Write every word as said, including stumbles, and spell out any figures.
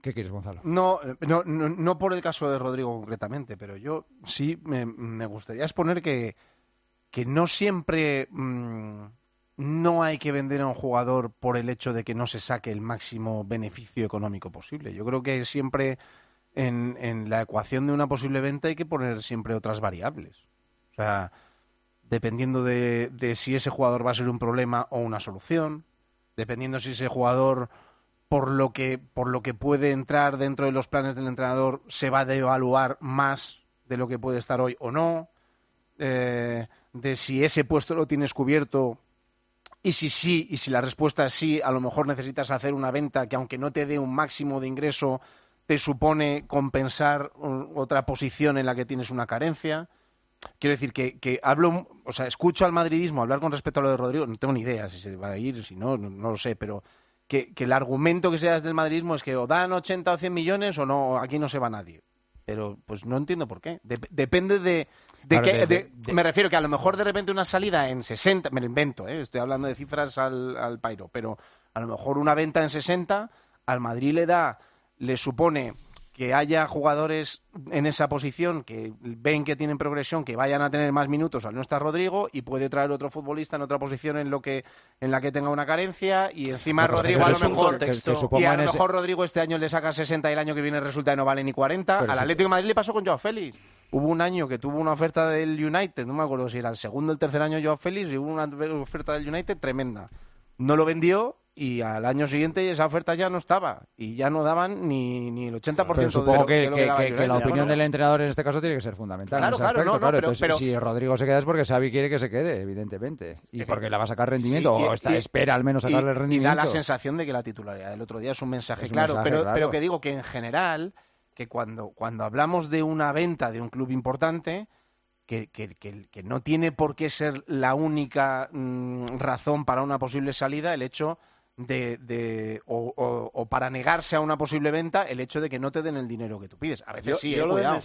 ¿Qué quieres, Gonzalo? No, no, no, no por el caso de Rodrigo concretamente, pero yo sí me, me gustaría exponer que, que no siempre mmm, no hay que vender a un jugador por el hecho de que no se saque el máximo beneficio económico posible. Yo creo que siempre en, en la ecuación de una posible venta hay que poner siempre otras variables. O sea, dependiendo de, de si ese jugador va a ser un problema o una solución, dependiendo si ese jugador, por lo que, por lo que puede entrar dentro de los planes del entrenador, se va a devaluar más de lo que puede estar hoy o no, eh, de si ese puesto lo tienes cubierto y si sí, y si la respuesta es sí, a lo mejor necesitas hacer una venta que aunque no te dé un máximo de ingreso, te supone compensar uh, otra posición en la que tienes una carencia. Quiero decir que, que hablo, o sea, escucho al madridismo hablar con respecto a lo de Rodrigo, no tengo ni idea si se va a ir, si no, no, no lo sé, pero que, que el argumento que se da desde el madridismo es que o dan ochenta o cien millones o no, aquí no se va nadie. Pero pues no entiendo por qué. Dep- depende de... de, Claro, que, de- de- de- me refiero que a lo mejor de repente una salida en sesenta, me lo invento, ¿eh? Estoy hablando de cifras al, al pairo, pero a lo mejor una venta en sesenta al Madrid le da, le supone que haya jugadores en esa posición que ven que tienen progresión, que vayan a tener más minutos al no estar Rodrigo, y puede traer otro futbolista en otra posición en lo que en la que tenga una carencia, y encima No, pero Rodrigo eso a lo es un mejor contexto. Que- que y suponga a en lo ese- mejor Rodrigo este año le saca sesenta y el año que viene resulta que no vale ni cuarenta. Pero Al sí. Atlético de Madrid le pasó con Joao Félix. Hubo un año que tuvo una oferta del United, no me acuerdo si era el segundo o el tercer año Joao Félix, y hubo una oferta del United tremenda. No lo vendió y al año siguiente esa oferta ya no estaba y ya no daban ni, ni el ochenta por Pero ciento supongo de lo que, de lo que- daba que- el que la United. opinión Bueno, del entrenador en este caso tiene que ser fundamental. Claro, en ese claro, aspecto, no, no, claro. pero- Entonces, pero- si Rodrigo se queda es porque Xavi quiere que se quede, evidentemente. Y porque le va a sacar rendimiento, Sí, y- o está, y- espera al menos sacarle y- el rendimiento. Y da la sensación de que la titularidad del otro día es un mensaje Es un claro, mensaje pero, claro. pero que digo que en general, que cuando, cuando hablamos de una venta de un club importante, que, que, que, que no tiene por qué ser la única mm, razón para una posible salida el hecho de, de o, o, o para negarse a una posible venta el hecho de que no te den el dinero que tú pides. A veces Yo- sí, yo eh, lo del cuidado.